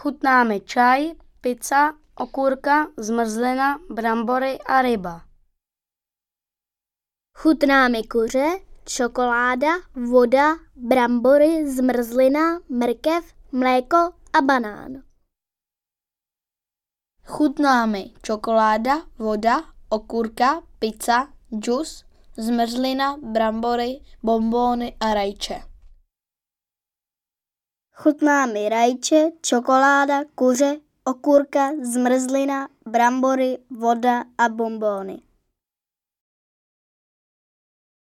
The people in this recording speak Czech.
Chutná mi čaj, pizza, okurka, zmrzlina, brambory a ryba. Chutná mi kuře, čokoláda, voda, brambory, zmrzlina, mrkev, mléko a banán. Chutná mi čokoláda, voda, okurka, pizza, džus, zmrzlina, brambory, bonbóny a rajče. Chutná mi rajče, čokoláda, kuře, okurka, zmrzlina, brambory, voda a bonbóny.